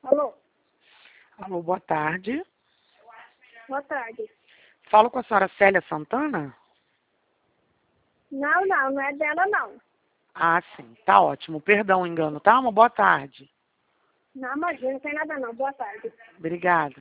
Alô? Alô, boa tarde. Boa tarde. Falo com a senhora Célia Santana? Não é dela não. Ah, sim. Tá ótimo. Perdão o engano, tá? Uma boa tarde. Não, imagina, não tem nada não. Boa tarde. Obrigada.